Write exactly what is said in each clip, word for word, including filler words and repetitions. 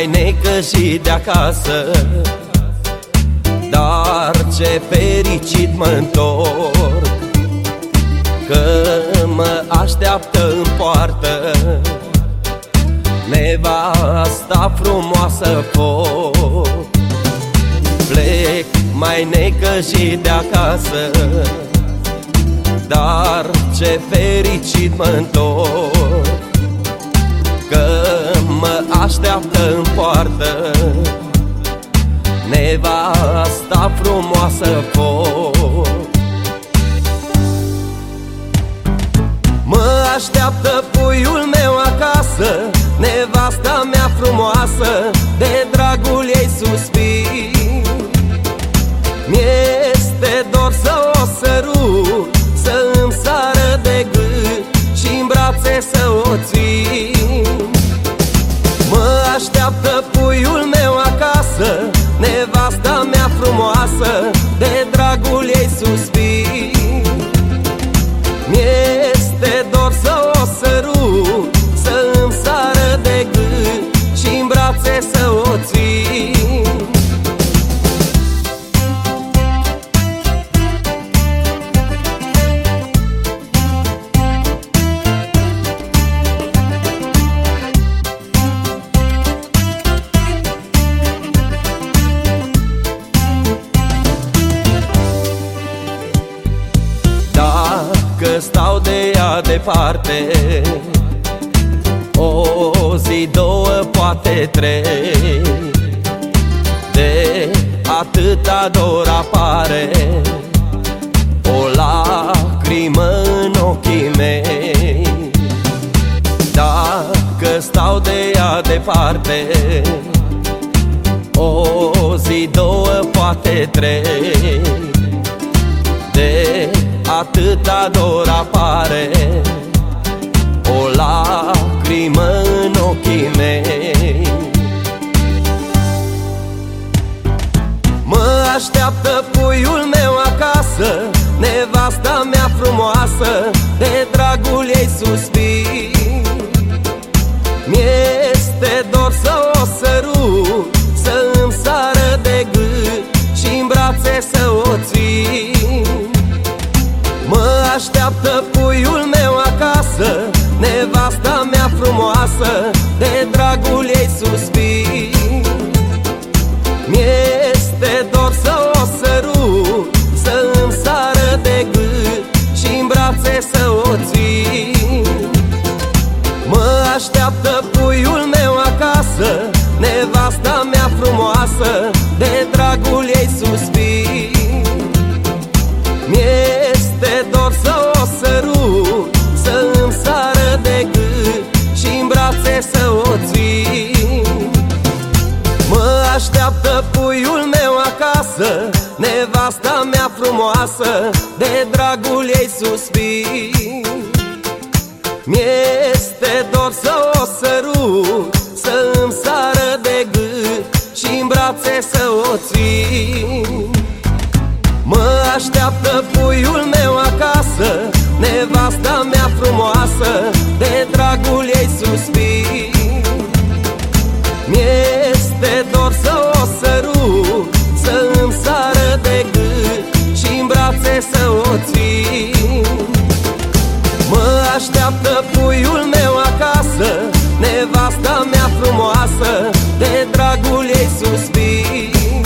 necăjit de acasă, dar ce fericit mă-ntorc, că mă așteaptă în poartă nevasta frumoasă foc. Plec mai necăjit de acasă, dar ce fericit mă-ntorc, că mă așteaptă în poartă nevasta frumoasă foc. Mă așteaptă puiul meu acasă, nevasta mea frumoasă, de dragul ei suspin. Mi-este dor să o sărut, să-mi sară de gât și-n brațe să o țin. Mă așteaptă puiul meu acasă, nevasta mea frumoasă, de dragul ei suspin. Mi-este dor să o sărut, să-mi sară de gât și-n brațe să o țin. Că stau de ea departe, o zi, două, poate trei, de atâta dor apare o lacrimă în ochii mei. Dacă stau de ea departe, o zi, două, poate trei, de atâta dor apare o lacrimă în ochii mei. Mă așteaptă puiul meu acasă, nevasta mea frumoasă, de dragul ei suspin. Mi-este dor să o sărut, să-mi sară de gât și-n brațe să o țin. Mă așteaptă puiul meu acasă, nevasta mea frumoasă, de dragul ei suspin. Mi-este dor să o sărut, să-mi sară de gât și-n brațe să o țin. Mă așteaptă puiul meu acasă, nevasta mea frumoasă, de dragul ei suspin. Mi-este dor să o sărut, să-mi sară de gât și-n brațe să o țin. Mă așteaptă puiul meu acasă, nevasta mea frumoasă, de dragul ei suspin. Mi-este dor să o sărut, să-mi sară de gât și-n brațe să o țin. Mă așteaptă puiul meu acasă, nevasta mea frumoasă, de dragul ei suspin. Mi-este dor să o sărut, să-mi sară de gât și-n brațe să o țin. Mă așteaptă puiul meu acasă, nevasta mea frumoasă, de dragul ei suspin.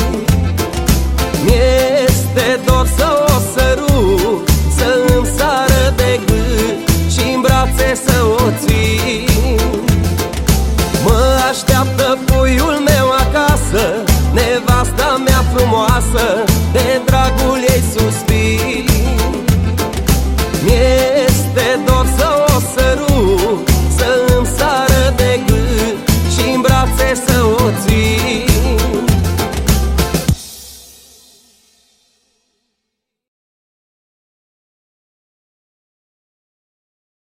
Mi-este dor să o sărut, să-mi sară de gât și-n brațe să o țin. Mă așteaptă puiul meu acasă, nevasta mea frumoasă,